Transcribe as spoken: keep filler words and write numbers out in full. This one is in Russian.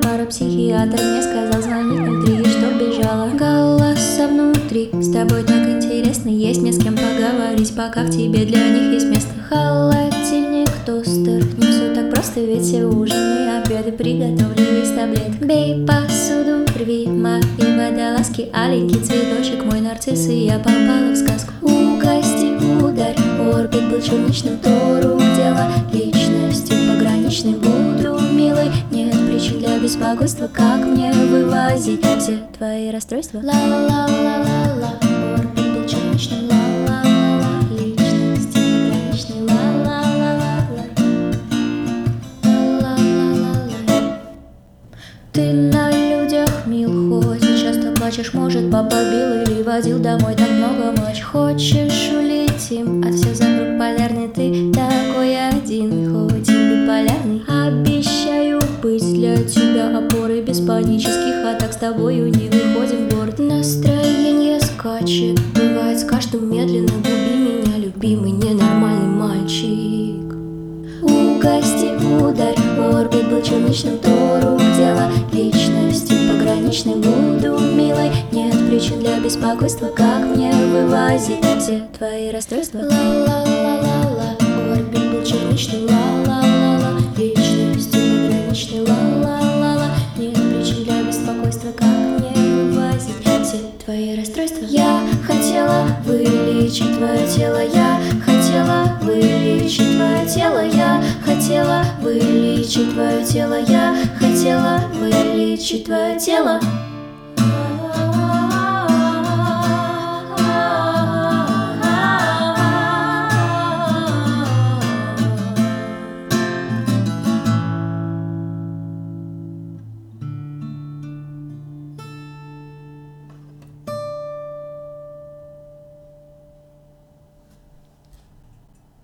Парапсихиатр мне сказал звонить внутри, чтоб бежала. Голоса внутри, с тобой так интересно, есть не с кем поговорить, пока в тебе для них есть место. Холодильник, тостер, не все так просто, ведь все ужины, обеды приготовлены из таблеток. Бей посуду, рви мои водолазки, аленький цветочек, мой нарцисс, и я попала в сказку. Угости, ударь, орбит был черничным, то рук дело личностью пограничной. Буду милой, нет причин для беспокойства, как мне вывозить все твои расстройства. Ла-ла-ла-ла-ла, орбит был черничным, ла-ла-ла-ла, личностью пограничной, ла-ла-ла-ла-ла, ла-ла-ла-ла-ла. Ты на людях мил, хоть и часто плачешь, может, папа бил или водил домой так много матч. Хочешь улетим, от всех закруг полярный, ты такой один, хоть и биполярный. Обещаю быть для тебя опорой без панических атак, с тобою не выходим в город. Настроение скачет, бывает с каждым медленно, губи меня, любимый ненормальный мальчик. Угости, ударь, орбит был черничным, то рук дело личностью пограничной. Буду милой, нет причин для беспокойства, как мне вывозить все твои расстройства. Ла-ла-ла-ла-ла, орбит был черничным, ла-ла-ла-ла, личностью пограничной, ла-ла-ла-ла, нет причин для беспокойства, как мне вывозить все твои расстройства. Я хотела вылечить твое тело, я хотела вылечить твое тело, я хотела вылечить твое тело, я хотела вылечить твое тело.